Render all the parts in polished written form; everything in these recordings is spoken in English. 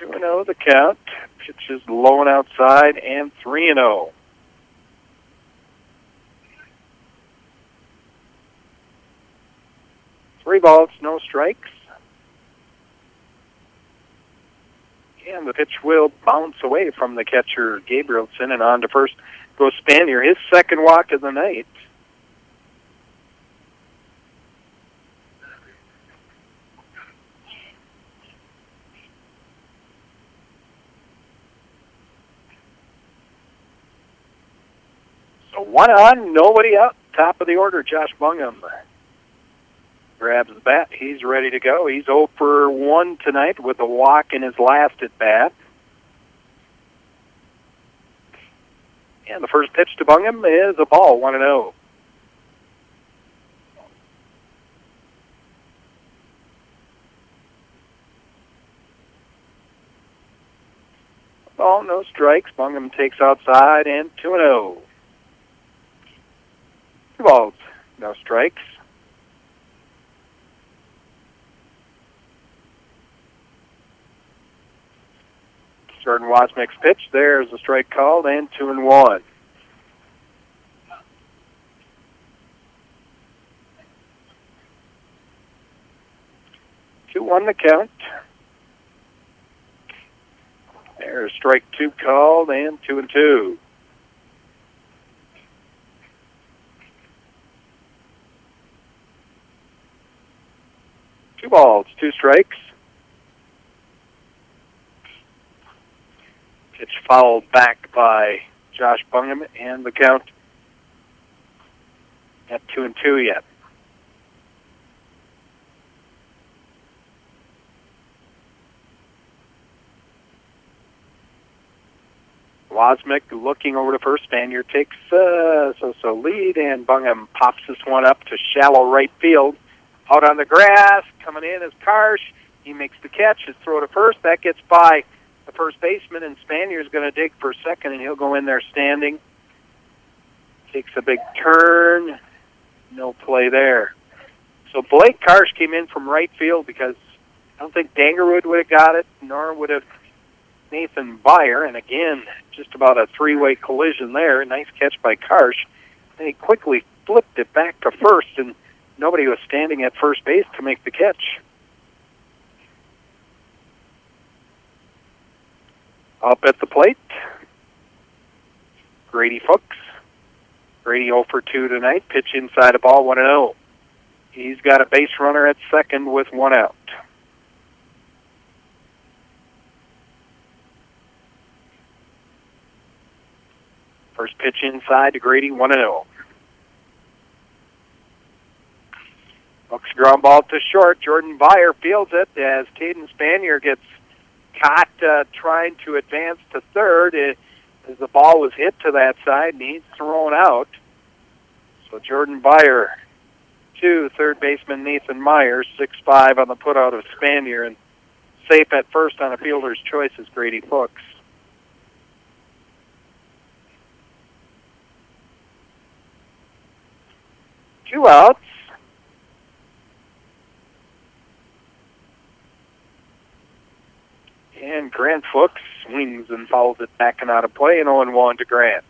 2-0 the count. Pitch is low and outside, and 3-0. Three balls, no strikes. And the pitch will bounce away from the catcher, Gabrielson, and on to first goes Spanier, his second walk of the night. So one on, nobody out. Top of the order, Josh Bungum grabs the bat. He's ready to go. He's 0 for 1 tonight with a walk in his last at bat. And the first pitch to Bungum is a ball, 1-0. Ball, no strikes. Bungum takes outside, and 2-0. 2 balls, no strikes. Jordan Wasmick's pitch. There's a strike called, and 2-1. Two-one the count. There's strike 2 called, and 2-2. Two balls, 2 strikes. Pitch fouled back by Josh Bungum, and the count at 2-2 yet. Wasmick looking over to first. Spanier takes so lead, and Bungum pops this one up to shallow right field. Out on the grass, coming in is Karsh. He makes the catch. His throw to first. That gets by the first baseman, and Spanier's going to dig for second, and he'll go in there standing. Takes a big turn. No play there. So Blake Karsh came in from right field because I don't think Dangerwood would have got it, nor would have Nathan Beyer. And again, just about a three-way collision there. Nice catch by Karsh. Then he quickly flipped it back to first, and nobody was standing at first base to make the catch. Up at the plate, Grady Fuchs. Grady 0 for 2 tonight. Pitch inside a ball, 1-0. He's got a base runner at second with 1 out. First pitch inside to Grady, 1-0. Fuchs ground ball to short. Jordan Beyer fields it as Caden Spanier gets caught trying to advance to third as the ball was hit to that side, and he's thrown out. So Jordan Beyer to third baseman Nathan Myers, 6'5" on the putout of Spanier, and safe at first on a fielder's choice is Grady Fuchs. Two outs. And Grant Fuchs swings and fouls it back and out of play, and 0-1 to Grant.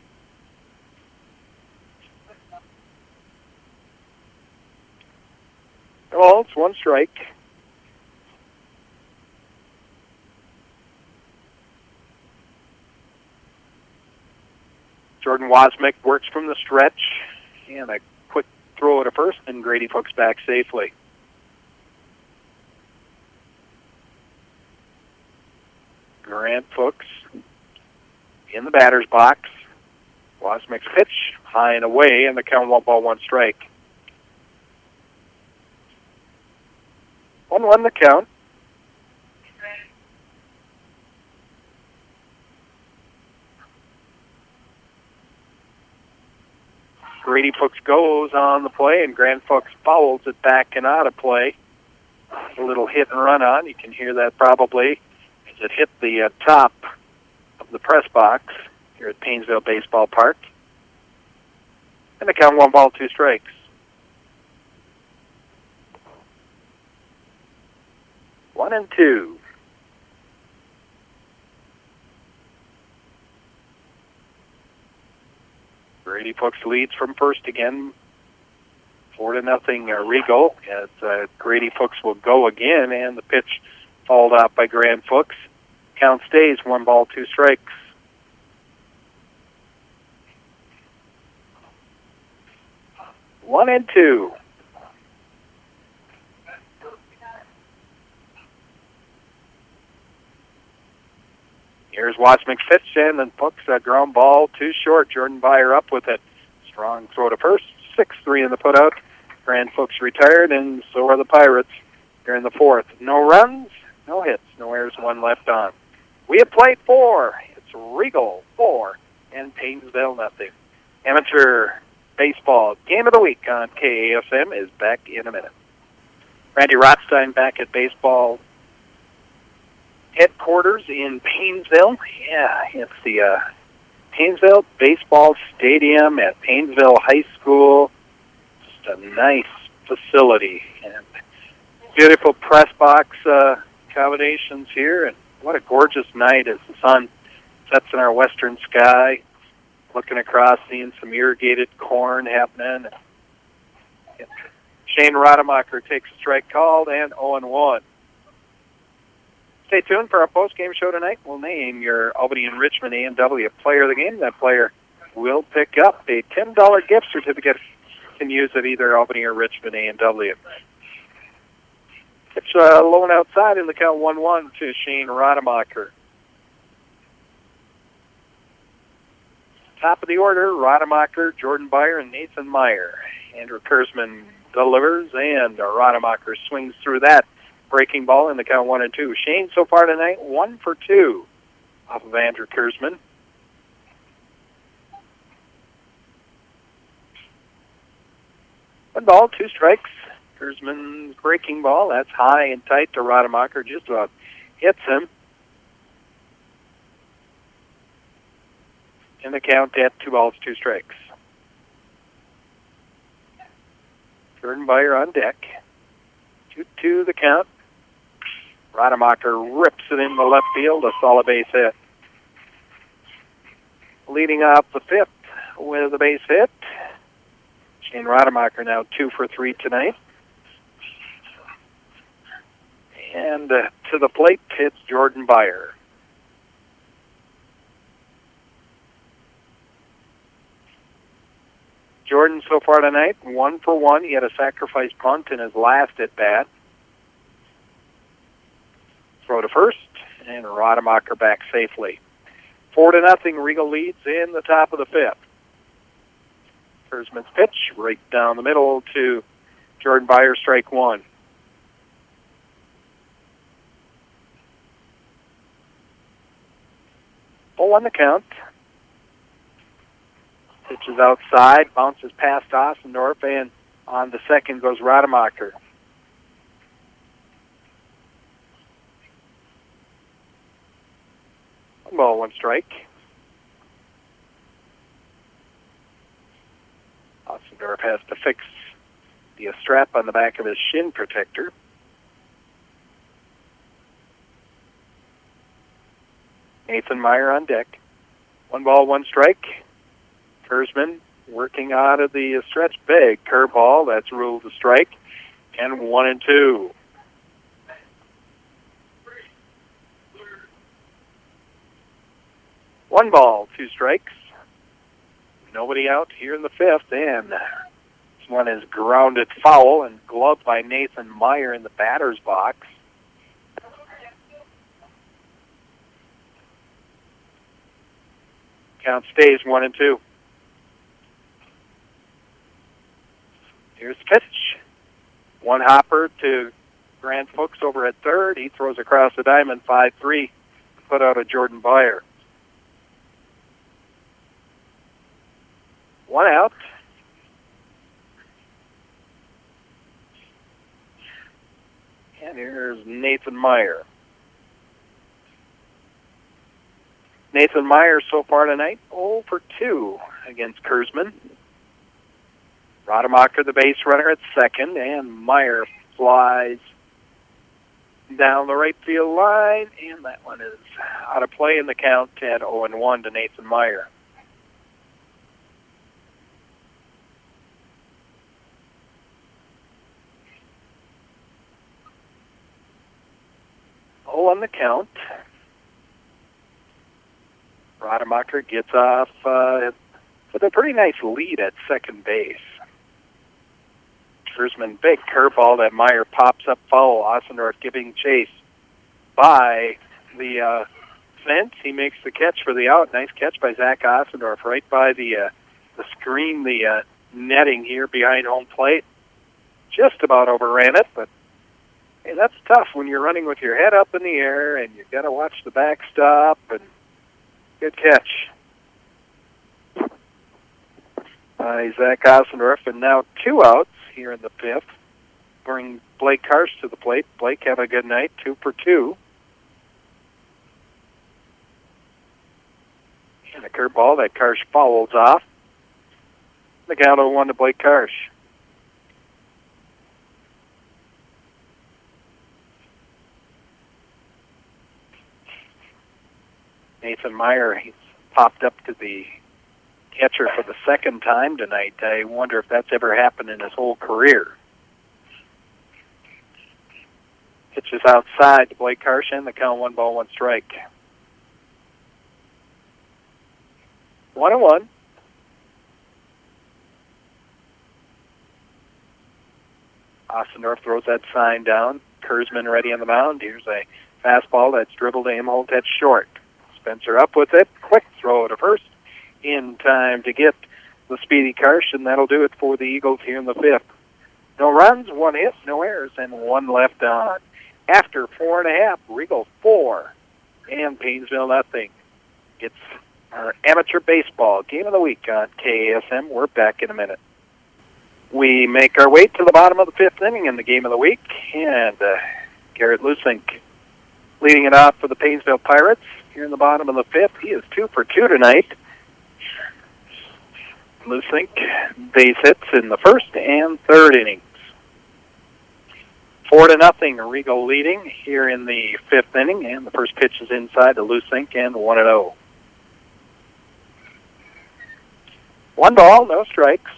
Well, it's 1 strike. Jordan Wasmick works from the stretch, and a quick throw to first, and Grady Fuchs back safely. Grant Fuchs in the batter's box. Wasmick's pitch, high and away, and the count 1-1 strike. 1-1 the count. Grady Fuchs goes on the play, and Grant Fuchs fouls it back and out of play. A little hit and run on. You can hear that probably. It hit the top of the press box here at Painesville Baseball Park. And the count 1-2 strikes. One and two. Grady Fuchs leads from first again, 4-0 Regal, as Grady Fuchs will go again, and the pitch fouled out by Grant Fuchs. Count stays 1-2 strikes. One and two. Here's Watchman's pitch, and then Fuchs, a ground ball too short. Jordan Beyer up with it. Strong throw to first. 6-3 in the putout. Grant Fuchs retired, and so are the Pirates here in the fourth. No runs, no hits, no errors, one left on. We have played 4. It's Regal 4 and Paynesville 0. Amateur baseball game of the week on KASM is back in a minute. Randy Rothstein back at baseball headquarters in Paynesville. Yeah, it's the Paynesville Baseball Stadium at Paynesville High School. Just a nice facility and beautiful press box accommodations here. And what a gorgeous night as the sun sets in our western sky. Looking across, seeing some irrigated corn happening. Shane Rademacher takes a strike called and 0-1. Stay tuned for our post-game show tonight. We'll name your Albany and Richmond A&W player of the game. That player will pick up a $10 gift certificate. You can use it either Albany or Richmond A&W. It's low outside in the count 1-1 to Shane Rademacher. Top of the order, Rademacher, Jordan Beyer, and Nathan Meyer. Andrew Kurzman delivers, and Rademacher swings through that breaking ball in the count 1-2. Shane so far tonight, 1 for 2 off of Andrew Kurzman. One ball, 2 strikes. Kurzman's breaking ball, that's high and tight to Rademacher, just about hits him. In the count at 2 balls, 2 strikes. Jordan Beyer on deck. 2-2 the count. Rademacher rips it in the left field, a solid base hit. Leading off the fifth with a base hit. Shane Rademacher now 2 for 3 tonight. And to the plate hits Jordan Beyer. Jordan so far tonight, 1 for 1. He had a sacrifice punt in his last at bat. Throw to first, and Rademacher back safely. 4-0, Regal leads in the top of the fifth. Kurzman's pitch right down the middle to Jordan Beyer, strike 1. Full on the count. Pitch is outside, bounces past Ossendorf, and on the second goes Rademacher. One ball, 1 strike. Ossendorf has to fix the strap on the back of his shin protector. Nathan Meyer on deck. 1 ball, 1 strike. Kurzman working out of the stretch. Big curveball. That's ruled a strike. And 1-2. One ball, 2 strikes. Nobody out here in the fifth. And this one is grounded foul and gloved by Nathan Meyer in the batter's box. Count stays 1-2. Here's the pitch. 1 hopper to Grant Fuchs over at third. He throws across the diamond, 5-3. Put out a Jordan Beyer. 1 out. And here's Nathan Meyer. Nathan Meyer so far tonight, 0 for 2 against Kurzman. Rademacher, the base runner at second, and Meyer flies down the right field line, and that one is out of play in the count at 0-1 to Nathan Meyer. 0 on the count. Rademacher gets off with a pretty nice lead at second base. Kersman, big curveball that Meyer pops up foul. Ossendorf giving chase by the fence. He makes the catch for the out. Nice catch by Zach Ossendorf right by the screen, the netting here behind home plate. Just about overran it, but hey, that's tough when you're running with your head up in the air and you've got to watch the backstop. And good catch by Zach Ossendorf, and now 2 outs here in the 5th. Bring Blake Karsh to the plate. Blake, have a good night, 2 for 2. And a curveball that Karsh fouls off. The count 0-1 to Blake Karsh. Nathan Meyer, he's popped up to the catcher for the second time tonight. I wonder if that's ever happened in his whole career. Pitches outside to Blake Karsh, and the count 1-1 strike. 1-1. Ossendorf throws that sign down. Kersman ready on the mound. Here's a fastball that's dribbled to Imholt at short. Spencer up with it. Quick throw to first. In time to get the speedy Karsh, and that'll do it for the Eagles here in the 5th. No runs, 1 hit, no errors, and 1 left on. After 4.5, Regal 4 and Painesville nothing. It's our amateur baseball game of the week on KASM. We're back in a minute. We make our way to the bottom of the 5th inning in the game of the week, and Garrett Lusink leading it off for the Painesville Pirates here in the bottom of the 5th. He is 2 for 2 tonight. Lusink base hits in the 1st and 3rd innings. 4-0, Regal leading here in the 5th inning, and the first pitch is inside to Lusink, and 1-0. 1 ball, no strikes.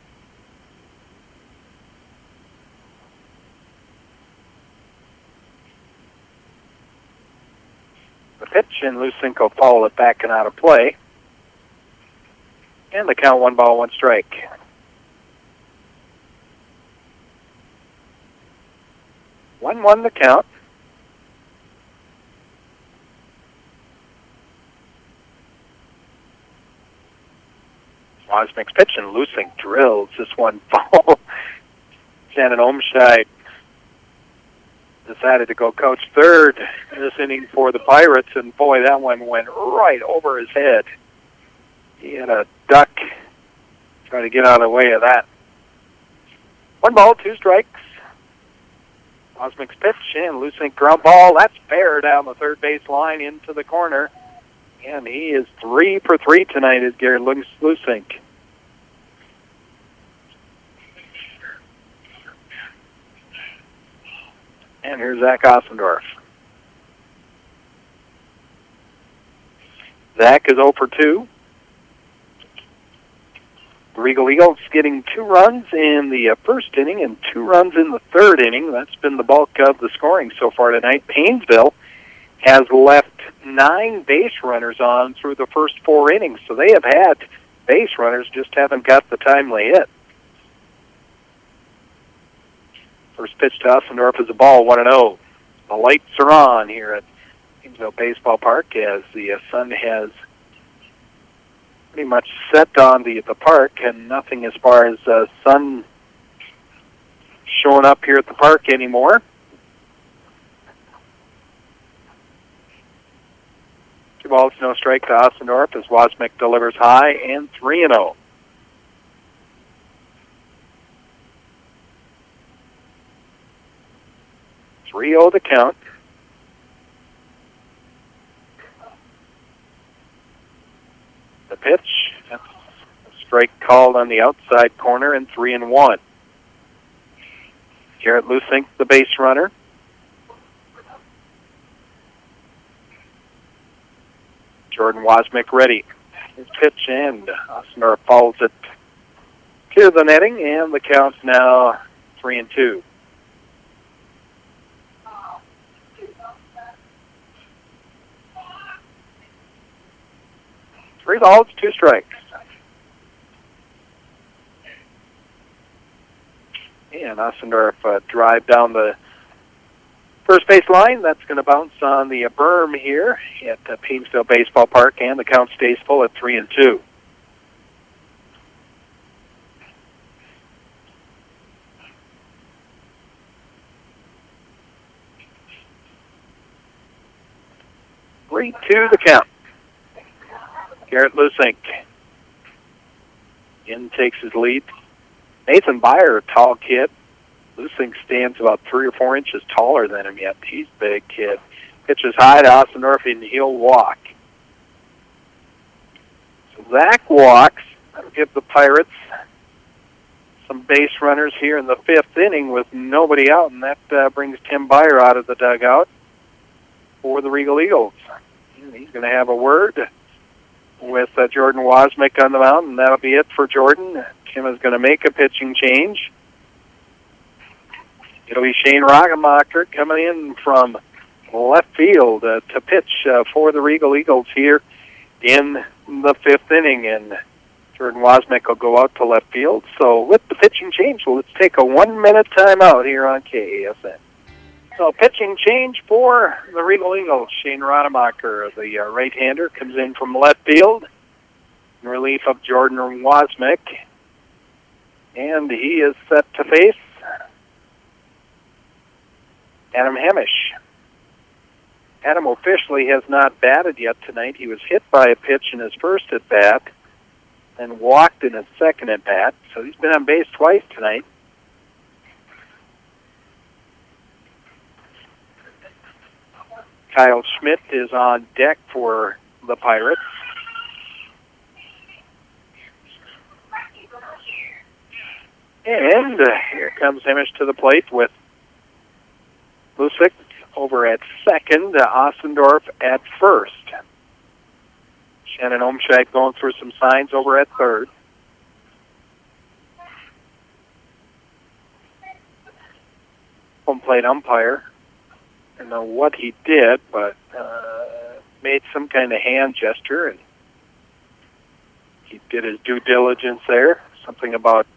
The pitch, and Lusink will follow it back and out of play. And the count 1-1 strike. One the count. Wozniak's pitch, and Lusink drills this one foul. Shannon Omscheid decided to go coach third in this inning for the Pirates, and boy, that one went right over his head. He had a duck trying to get out of the way of that. 1 ball, 2 strikes. Wozniak's pitch, and Lusink ground ball. That's fair down the third base line into the corner. And he is 3 for 3 tonight, is Garrett Lusink. And here's Zach Ossendorf. Zach is 0 for 2. The Regal Eagles getting 2 runs in the 1st inning and 2 runs in the 3rd inning. That's been the bulk of the scoring so far tonight. Painesville has left 9 base runners on through the first 4 innings, so they have had base runners, just haven't got the timely hit. First pitch to Ossendorf is a ball, 1-0. The lights are on here at Painesville Baseball Park as the sun has pretty much set on the park, and nothing as far as sun showing up here at the park anymore. 2 balls, no strike to Ossendorf as Wozniak delivers high, and 3-0. The count. The pitch, that's a strike called on the outside corner, and 3-1. Garrett Lusink, the base runner. Jordan Wozniak ready. His pitch, and Ossendorf follows it to the netting, and the count's now 3-2. 3 balls, 2 strikes. And Ossendorf drive down the first base line. That's going to bounce on the berm here at Painesville Baseball Park, and the count stays full at 3-2. To the count. Garrett Lusink in takes his lead. Nathan Byer, a tall kid. Lusink stands about 3 or 4 inches taller than him yet. He's a big kid. Pitches high to Ossendorf, and he'll walk. So Zach walks. That'll give the Pirates some base runners here in the 5th inning with nobody out, and that brings Tim Byer out of the dugout for the Regal Eagles. He's going to have a word with Jordan Wozniak on the mound, and that'll be it for Jordan. Tim is going to make a pitching change. It'll be Shane Rademacher coming in from left field to pitch for the Regal Eagles here in the 5th inning, and Jordan Wozniak will go out to left field. So with the pitching change, let's take a 1-minute timeout here on KASN. So pitching change for the Regal Eagles. Shane Rademacher, the right-hander, comes in from left field in relief of Jordan Wozniak. And he is set to face Adam Hamish. Adam officially has not batted yet tonight. He was hit by a pitch in his first at-bat and walked in his second at-bat. So he's been on base twice tonight. Kyle Schmidt is on deck for the Pirates. And here comes Hamish to the plate with Lusik over at second, Ossendorf at first. Shannon Omshag going through some signs over at third. Home plate umpire. I don't know what he did, but made some kind of hand gesture, and he did his due diligence there. Something about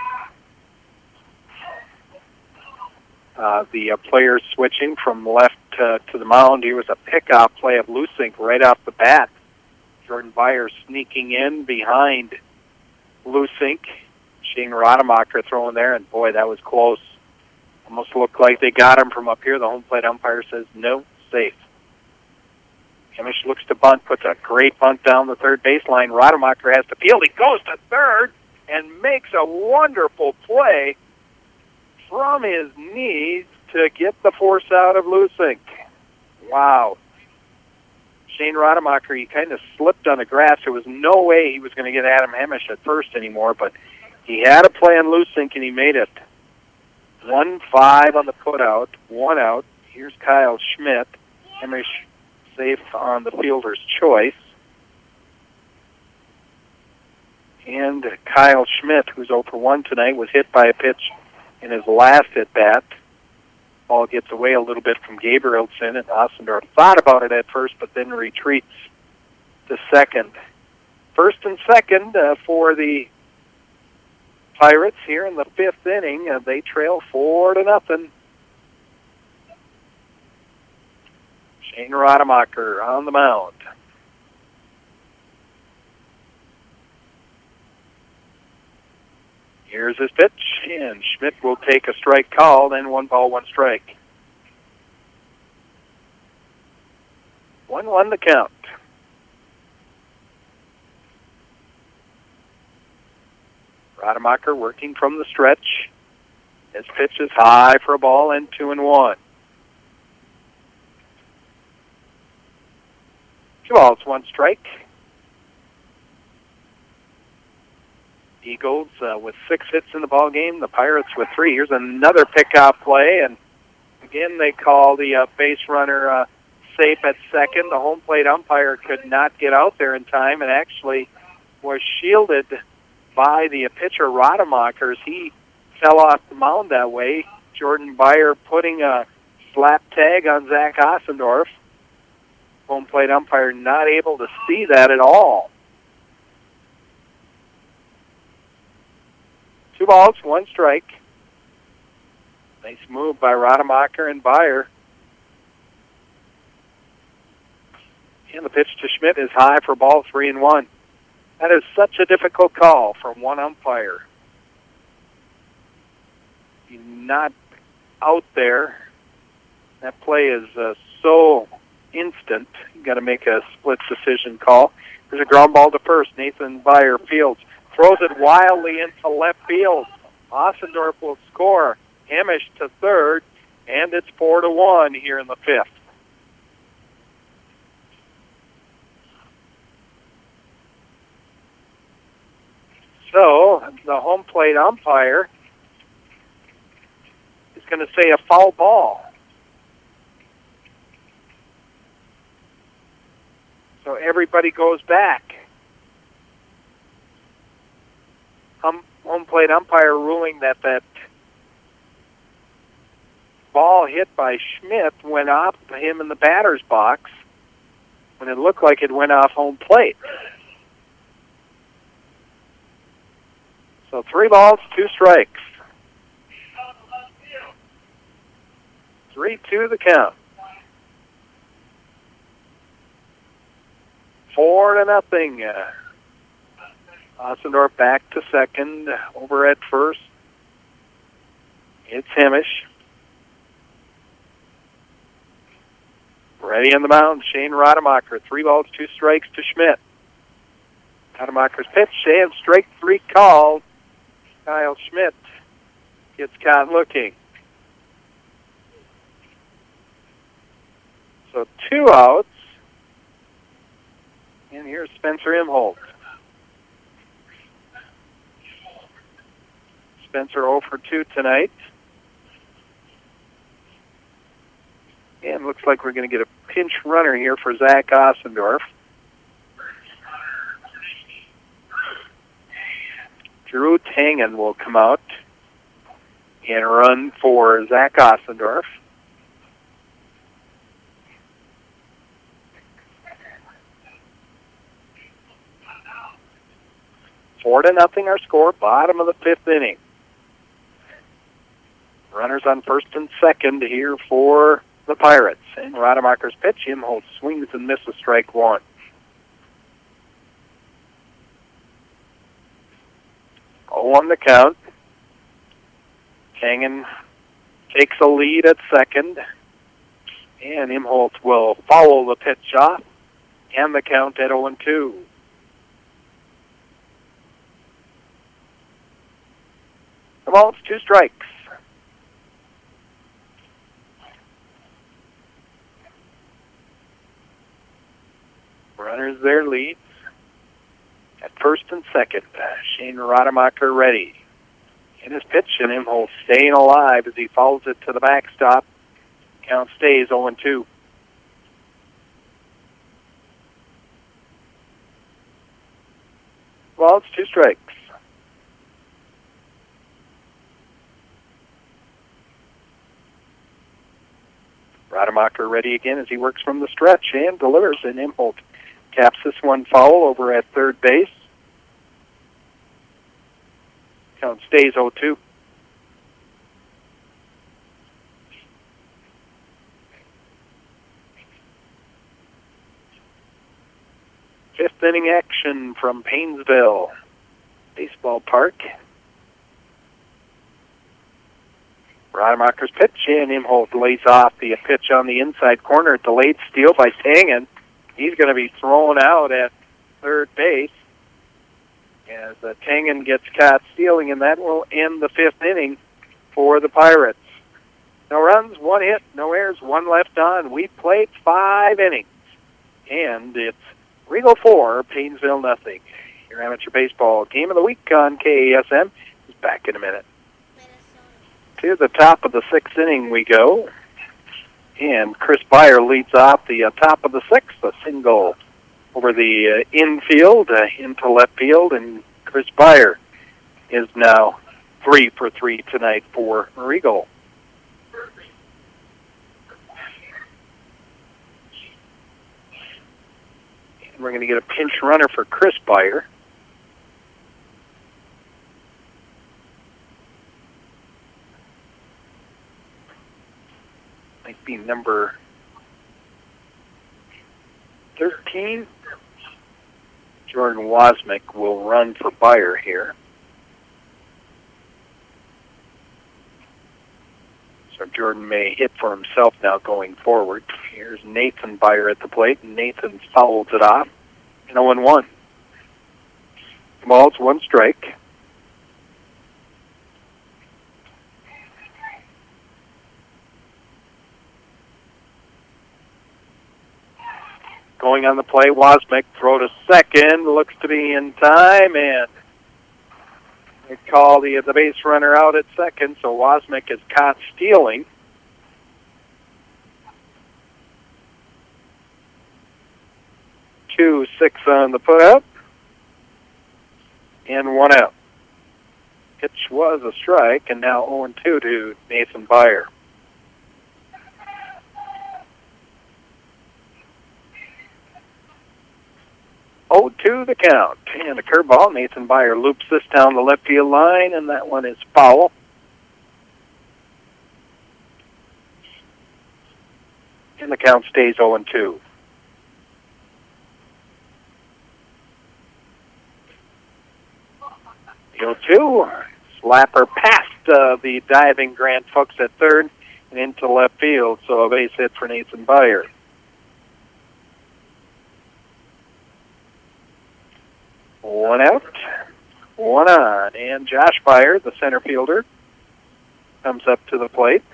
the players switching from left to the mound. Here was a pickoff play of Lusink right off the bat. Jordan Byer sneaking in behind Lusink. Shane Rademacher throwing there, and boy, that was close. Almost looked like they got him from up here. The home plate umpire says, no, safe. Hamish looks to bunt, puts a great bunt down the third baseline. Rademacher has to field. He goes to third and makes a wonderful play from his knees to get the force out of Lusink. Wow. Shane Rademacher, he kind of slipped on the grass. There was no way he was going to get Adam Hamish at first anymore, but he had a play on Lusink, and he made it. 1-5 on the putout, 1 out. Here's Kyle Schmidt. Hamish safe on the fielder's choice. And Kyle Schmidt, who's 0 for 1 tonight, was hit by a pitch in his last at-bat. Ball gets away a little bit from Gabrielson, and Ossendorf thought about it at first, but then retreats to second. First and second for the Pirates here in the 5th inning. They trail 4-0. Shane Rademacher on the mound. Here's his pitch, and Schmidt will take a strike call, then 1 ball, 1 strike. 1-1 the count. Rademacher working from the stretch. His pitch is high for a ball, and 2-1. 2 balls, 1 strike. Eagles with 6 hits in the ball game. The Pirates with 3. Here's another pickoff play, and again they call the base runner safe at second. The home plate umpire could not get out there in time, and actually was shielded by the pitcher Rademacher as he fell off the mound that way. Jordan Byer putting a slap tag on Zach Ossendorf. Home plate umpire not able to see that at all. 2 balls, 1 strike. Nice move by Rademacher and Beyer. And the pitch to Schmidt is high for ball 3-1. That is such a difficult call from one umpire. He's not out there. That play is so instant. You got to make a split decision call. There's a ground ball to first. Nathan Beyer fields, throws it wildly into left field. Ossendorf will score. Hamish to third, and it's 4-1 here in the 5th. So the home plate umpire is going to say a foul ball. So everybody goes back. Home plate umpire ruling that ball hit by Schmidt went off him in the batter's box when it looked like it went off home plate. So 3 balls, 2 strikes. 3-2 the count. 4-0. Ossendorf back to second. Over at first, it's Hamish. Ready on the mound, Shane Rademacher. 3 balls, 2 strikes to Schmidt. Rademacher's pitch, and strike 3 called. Kyle Schmidt gets caught looking. So 2 outs. And here's Spencer Imholt. Spencer 0 for 2 tonight. And looks like we're going to get a pinch runner here for Zach Ossendorf. Drew Tangen will come out and run for Zach Ossendorf. Four to nothing our score, bottom of the 5th inning. Runners on first and second here for the Pirates. And Rademacher's pitch, Imholt swings and misses strike 1. On the count. Tangen takes a lead at second. And Imholt will foul the pitch off. And the count at 0-2. The ball's 2 strikes. Runners their leads. At first and second, Shane Rademacher ready. In his pitch, and Imholt staying alive as he follows it to the backstop. Count stays 0-2. Well, it's 2 strikes. Rademacher ready again as he works from the stretch and delivers, and Imholt taps this one foul over at third base. Count stays 0-2. Fifth inning action from Paynesville Baseball Park. Rademacher's pitch, and Imholt lays off the pitch on the inside corner. Delayed steal by Tangen. He's going to be thrown out at third base as Tangen gets caught stealing, and that will end the 5th inning for the Pirates. No runs, 1 hit, no errors, 1 left on. We played 5 innings, and it's Regal 4, Paynesville nothing. Your amateur baseball game of the week on KASM is back in a minute. To the top of the 6th inning we go. And Chris Beyer leads off the top of the 6th, a single over the infield into left field. And Chris Beyer is now 3 for 3 tonight for Regal. And we're going to get a pinch runner for Chris Beyer. Might be number 13. Jordan Wozniak will run for Beyer here. So Jordan may hit for himself now going forward. Here's Nathan Beyer at the plate, and Nathan fouls it off. 0-1. Ball's 1 strike. Going on the play, Wozniak throw to second, looks to be in time, and they call the base runner out at second, so Wozniak is caught stealing. Two, 6 on the put-up, and 1 out. Pitch was a strike, and now 0-2 to Nathan Beyer. 0-2 the count. And a curveball. Nathan Beyer loops this down the left field line, and that one is foul. And the count stays 0-2. 0-2. Slapper past the diving Grant Fuchs at third and into left field, so a base hit for Nathan Beyer. One out, 1 on, and Josh Beyer, the center fielder, comes up to the plate.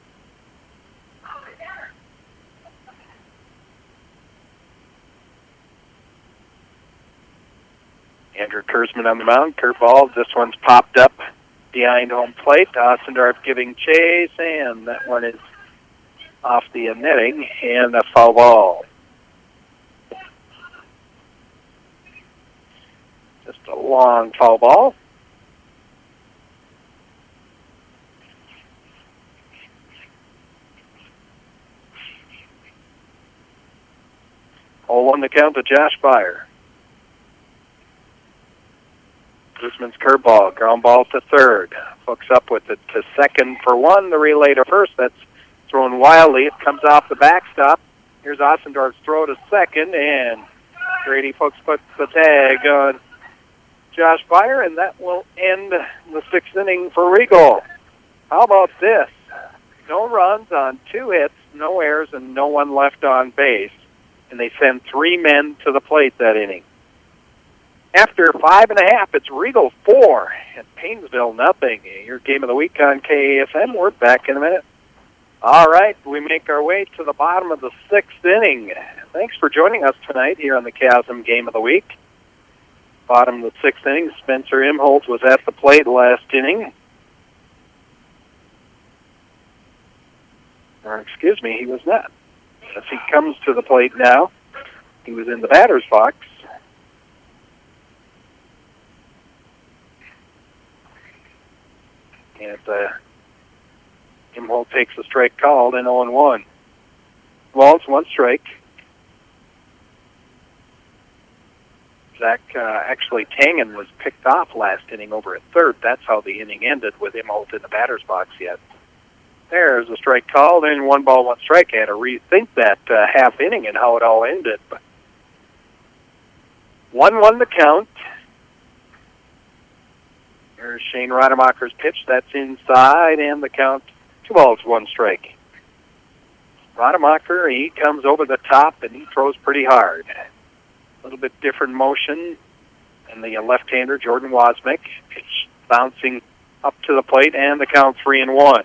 Andrew Kurzman on the mound. Curveball. This one's popped up behind home plate. Ossendorf giving chase, and that one is off the netting, and a foul ball. Just a long foul ball. All on the count to Josh Beyer. Guzman's curveball, ground ball to third. Hooks up with it to second for 1. The relay to first. That's thrown wildly. It comes off the backstop. Here's Ossendorf's throw to second, and Grady Fuchs puts the tag on Josh Beyer, and that will end the 6th inning for Regal. How about this? No runs on 2 hits, no errors, and no one left on base. And they send 3 men to the plate that inning. After 5.5, it's Regal 4 and Paynesville nothing. Your game of the week on KASM. We're back in a minute. All right, we make our way to the bottom of the 6th inning. Thanks for joining us tonight here on the KASM Game of the Week. Bottom of the 6th inning, Spencer Imholt was at the plate last inning. Or, excuse me, he was not. As he comes to the plate now, he was in the batter's box. And Imholt takes a strike called and 0-1. Walls, 1 strike. Zach, actually, Tangen was picked off last inning over at third. That's how the inning ended with Imholt in the batter's box yet. There's a strike called, and 1 ball, 1 strike. I had to rethink that half inning and how it all ended. But 1-1 the count. There's Shane Rademacher's pitch. That's inside, and the count 2 balls, 1 strike. Rademacher, he comes over the top, and he throws pretty hard. A little bit different motion. And the left-hander, Jordan Wozniak, pitch bouncing up to the plate, and the count 3-1.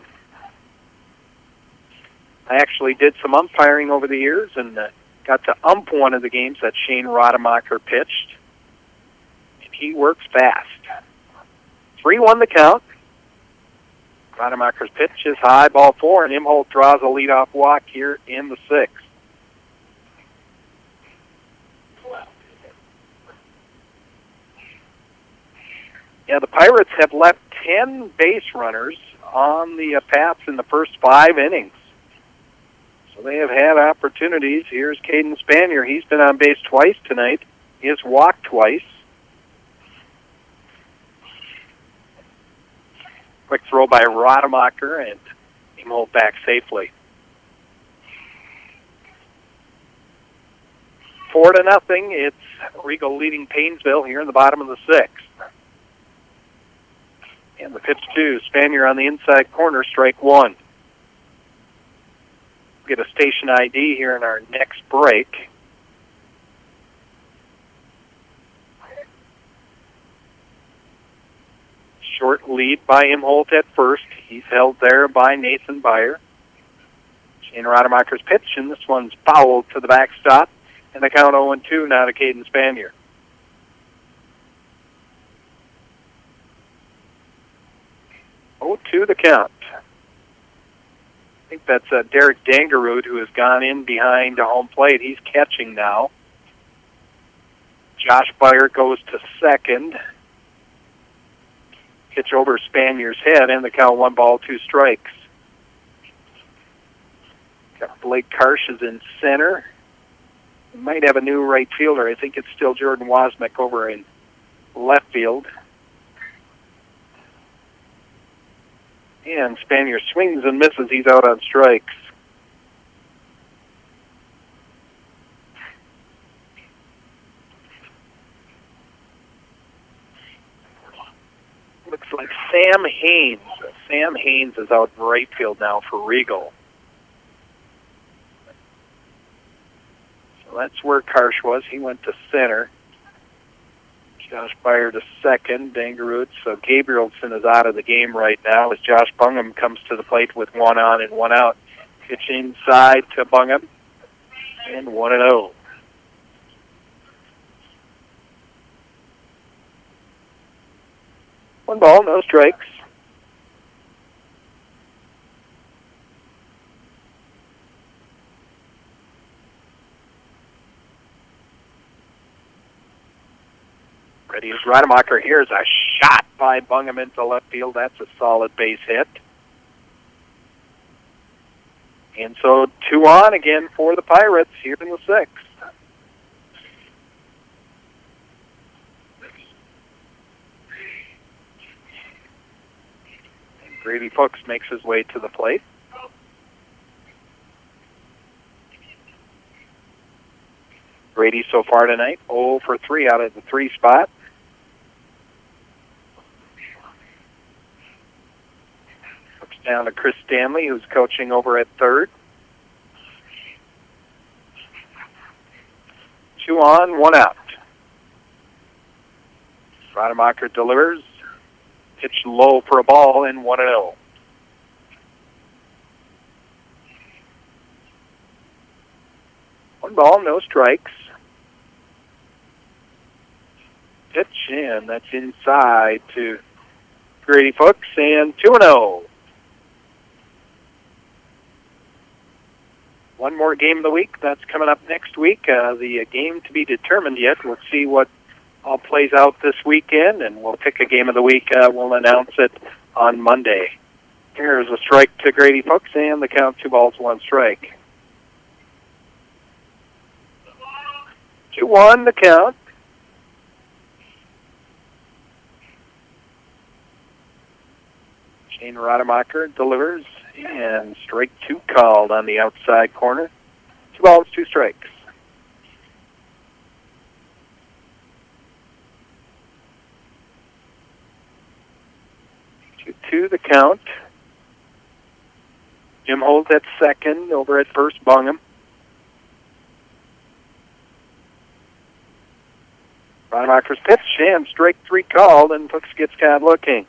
I actually did some umpiring over the years and got to ump one of the games that Shane Rademacher pitched. And he works fast. 3-1 the count. Rademacher's pitch is high, ball 4, and Imholt draws a leadoff walk here in the 6th. Yeah, the Pirates have left 10 base runners on the paths in the first 5 innings. So they have had opportunities. Here's Caden Spanier. He's been on base twice tonight. He has walked twice. Quick throw by Rademacher, and Imholt back safely. 4-0. It's Regal leading Paynesville here in the bottom of the 6th. And the pitch to Spanier on the inside corner, strike 1. Get a station ID here in our next break. Short lead by Imholt at first. He's held there by Nathan Byer. Shane Rademacher's pitch, and this one's fouled to the backstop. And the count 0-2 now to Caden Spanier. 0-2 the count. I think that's Derek Dangerud, who has gone in behind home plate. He's catching now. Josh Byer goes to second. Pitch over Spanier's head, and the count 1-2 strikes. Got Blake Karsh is in center. We might have a new right fielder. I think it's still Jordan Wozniak over in left field. And Spanier swings and misses. He's out on strikes. Looks like Sam Haynes. Sam Haynes is out in right field now for Regal. So that's where Karsh was. He went to center. Josh Byer to second. Dangerud. So Gabrielson is out of the game right now as Josh Bungham comes to the plate with 1 on and 1 out. Pitch inside to Bungham. And 1-0. One ball, no strikes. Ready as Rademacher. Here's a shot by Bungham into left field. That's a solid base hit. And so 2 on again for the Pirates here in the 6th. And Grady Fuchs makes his way to the plate. Grady so far tonight, 0 for 3 out of the 3 spot. Looks down to Chris Stanley, who's coaching over at third. 2 on, 1 out. Rademacher delivers. Pitch low for a ball and 1-0. One ball, no strikes. Pitch, and that's inside to Grady Fuchs, and 2-0. One more game of the week. That's coming up next week. The game to be determined yet. We'll see what all plays out this weekend, and we'll pick a game of the week. We'll announce it on Monday. Here's a strike to Grady Fuchs, and the count 2 balls, 1 strike. 2-1 the count. Shane Rademacher delivers, and strike 2 called on the outside corner. 2 balls, 2 strikes. 2-2 the count. Jim Holt at second, over at first Bungham. Rademacher's pitch, and strike 3 called, and Fuchs gets kind of looking.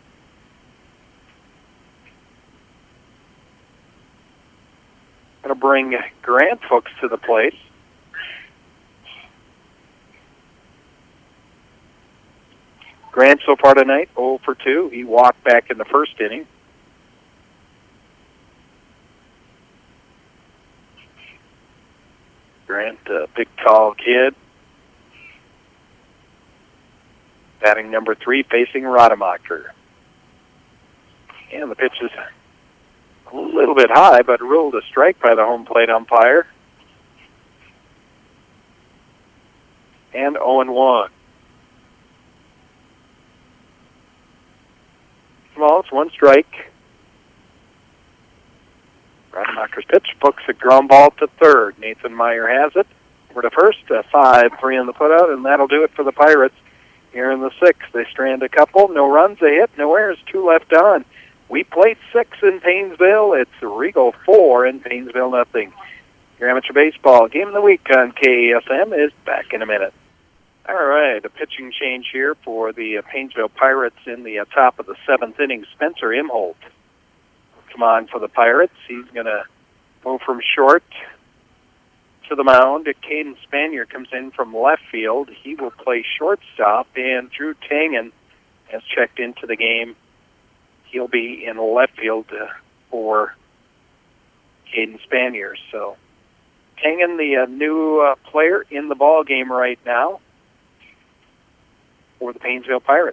Going to bring Grant Fuchs to the plate. Grant so far tonight, 0 for 2. He walked back in the first inning. Grant, a big, tall kid. Batting number 3, facing Rademacher. And the pitch is a little bit high, but ruled a strike by the home plate umpire. And 0-1. Well, it's 1 strike. Rademacher's pitch. Fuchs a ground ball to third. Nathan Meyer has it. over to first. 5-3 in the putout, and that'll do it for the Pirates here in the sixth. They strand a couple. No runs, a hit, no errors, 2 left on. We played 6 in Paynesville. It's Regal 4 and Paynesville nothing. Your amateur baseball game of the week on KSM is back in a minute. All right, a pitching change here for the Paynesville Pirates in the top of the 7th inning. Spencer Imholt come on for the Pirates. He's going to move from short to the mound. Caden Spanier comes in from left field. He will play shortstop, and Drew Tangen has checked into the game. He'll be in left field for Caden Spanier. So Tangen, the new player in the ball game right now for the Paynesville Pirates.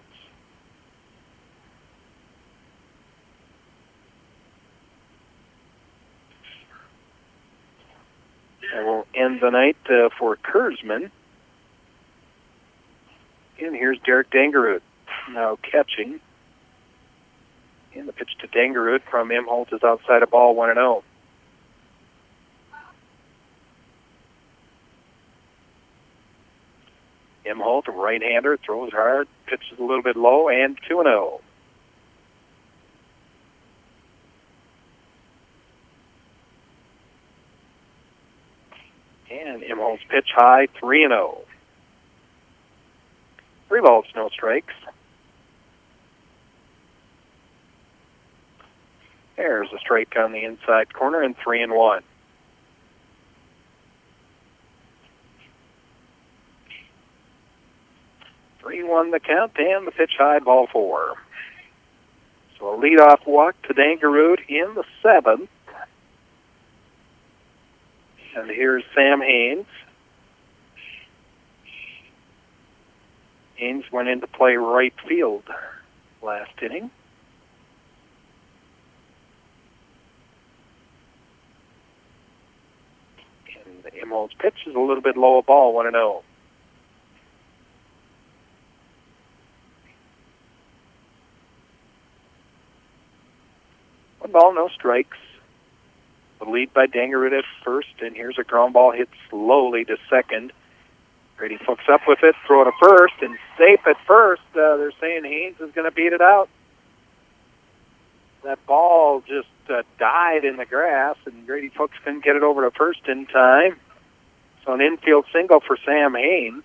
And we'll end the night for Kurzman. And here's Derek Dangerud now catching. And the pitch to Dangerud from Imholt is outside a ball, 1-0. Imholt, a right-hander, throws hard, pitches a little bit low, and 2-0. And Imholt's pitch high, 3-0. 3 balls, no strikes. There's a strike on the inside corner, and 3-1. 3-1 the count, and the pitch high, ball 4. So a leadoff walk to Dangerud in the 7th. And here's Sam Haynes. Haynes went in to play right field last inning. And Imholt's pitch is a little bit low, a ball, 1-0. One ball, no strikes. The lead by Dangerud at first, and here's a ground ball hit slowly to second. Grady hooks up with it, throw it to first, and safe at first. They're saying Haynes is going to beat it out. That ball just died in the grass, and Grady Fuchs couldn't get it over to first in time. So an infield single for Sam Haynes.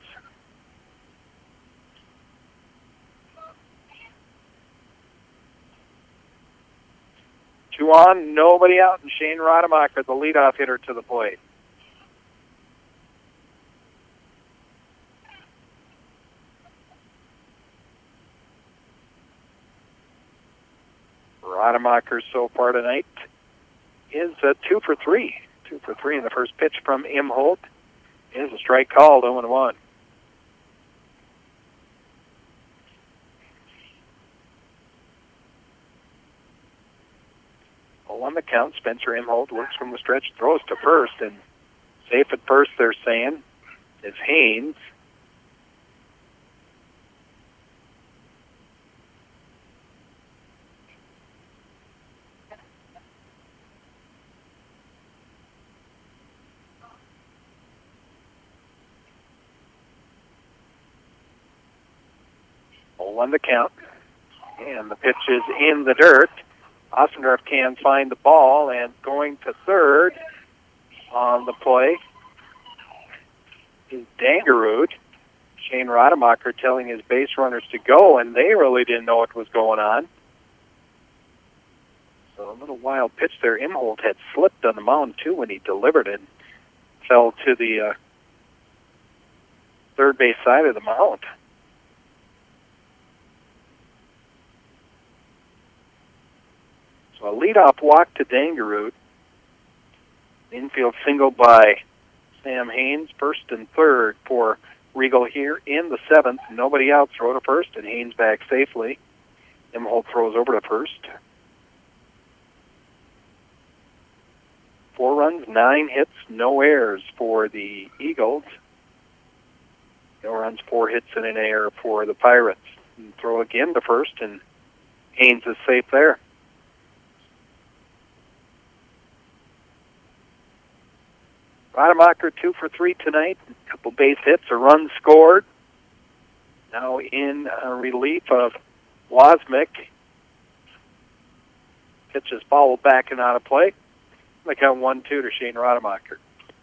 Two on, nobody out, and Shane Rademacher, the leadoff hitter, to the plate. Rademacher so far tonight is 2 for 3. 2 for 3 in the first pitch from Imholt. Is a strike called, 0-1. On the count, Spencer Imholt works from the stretch, throws to first, and safe at first, they're saying, is Haynes. On the count, and the pitch is in the dirt. Ossendorf can find the ball, and going to third on the play is Dangerud. Shane Rademacher telling his base runners to go, and they really didn't know what was going on. So a little wild pitch there. Imholt had slipped on the mound, too, when he delivered it. Fell to the third base side of the mound. So a leadoff walk to Dangerud. Infield single by Sam Haynes, first and third for Regal here in the 7th. Nobody out, throw to first, and Haynes back safely. Imholt throws over to first. 4 runs, 9 hits, no errors for the Eagles. No runs, 4 hits, and an error for the Pirates. And throw again to first, and Haynes is safe there. Rademacher 2 for 3 tonight. A couple base hits, a run scored. Now in relief of Wozmiak. Pitch is fouled back and out of play. They count 1-2 to Shane Rademacher.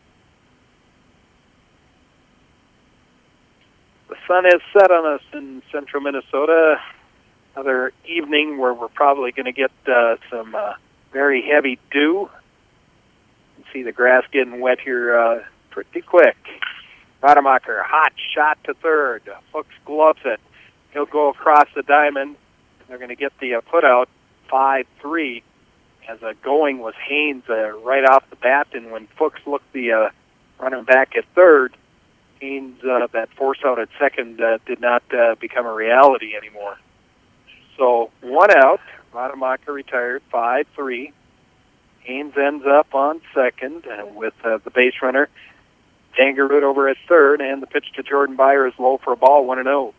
The sun has set on us in central Minnesota. Another evening where we're probably going to get some very heavy dew. You can see the grass getting wet here pretty quick. Rademacher, hot shot to third. Fuchs gloves it. He'll go across the diamond. They're going to get the put-out 5-3. As going was Haynes right off the bat, and when Fuchs looked the running back at third, Haynes, that force out at second did not become a reality anymore. So 1 out, Rademacher retired, 5-3. Haynes ends up on second with the base runner. Dangerud over at third, and the pitch to Jordan Beyer is low for a ball, 1-0.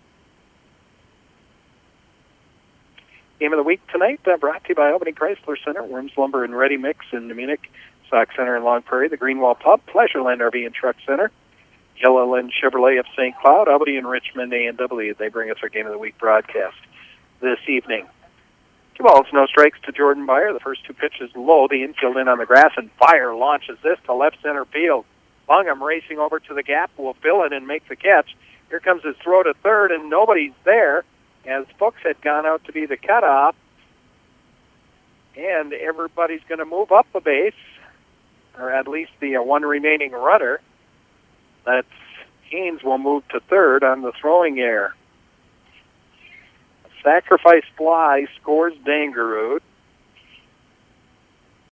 Game of the week tonight, brought to you by Albany Chrysler Center, Worms Lumber and Ready Mix in Munich, Sauk Center in Long Prairie, the Greenwall Pub, Pleasureland RV and Truck Center, Yellowland Chevrolet of St. Cloud, Albany and Richmond A&W. They bring us our Game of the Week broadcast this evening. 2 balls, no strikes to Jordan Beyer. The first 2 pitches low, the infield in on the grass, and Beyer launches this to left center field. Bungham racing over to the gap, will fill it and make the catch. Here comes his throw to third, and nobody's there, as Fuchs had gone out to be the cutoff. And everybody's going to move up the base, or at least the one remaining runner. That's Haynes will move to third on the throwing error. Sacrifice fly scores Dangerud.